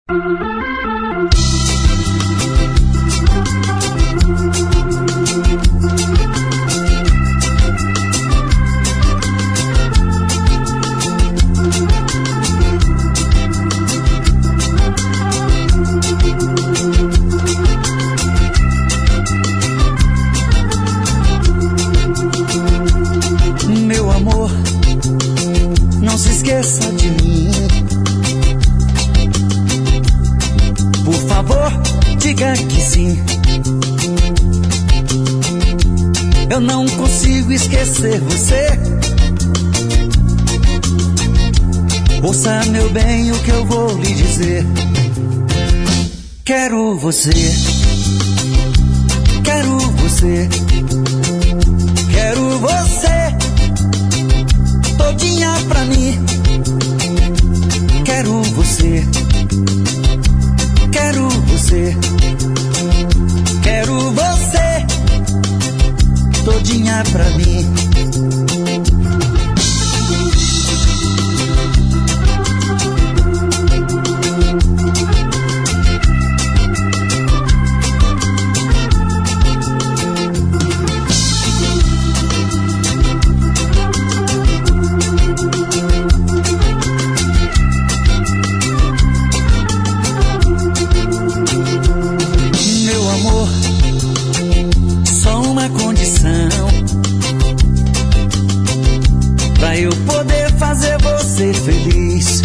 Meu amor, não se esqueça de mim. Por favor, diga que sim. Eu não consigo esquecer você. Ouça, meu bem, o que eu vou lhe dizer. Quero você. Quero você. Quero você todinha pra mim. Quero você. Quero você. Quero você todinha pra mim. Meu amor, só uma condição pra eu poder fazer você feliz.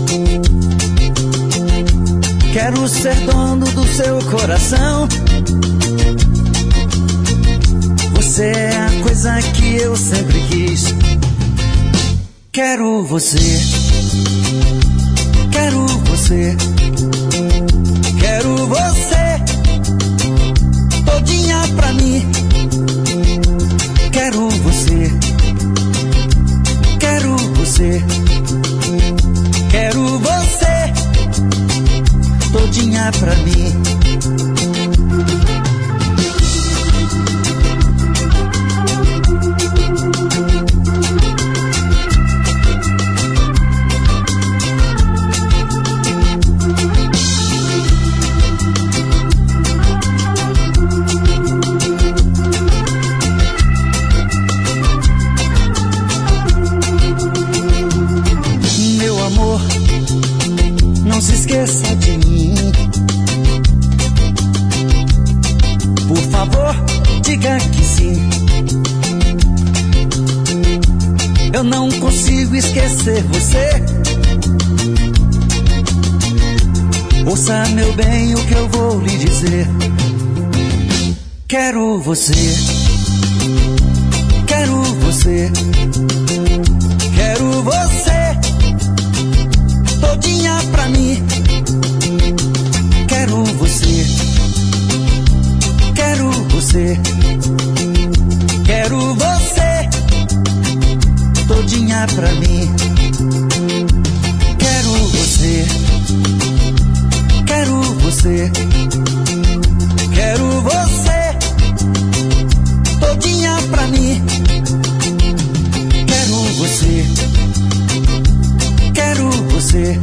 Quero ser dono do seu coração. Você é a coisa que eu sempre quis. Quero você. Quero você. Quero você todinha pra mim. Quero você. Quero você. Quero você todinha pra mim. Meu amor, não se esqueça de mim. Por favor, diga que sim. Eu não consigo esquecer você. Ouça, meu bem, o que eu vou lhe dizer. Quero você. Quero você. Quero você todinha pra mim. Quero você. Quero você. Quero você todinha pra mim. Quero você. Quero você. Quero você todinha pra mim. Quero você. Quero você.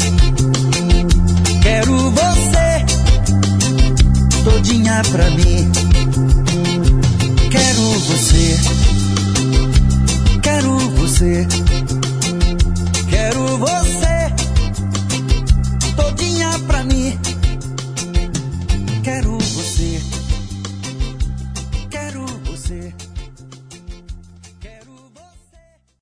Quero você todinha pra mim. Quero você. Quero você. Quero você todinha pra mim. Quero você. Quero você.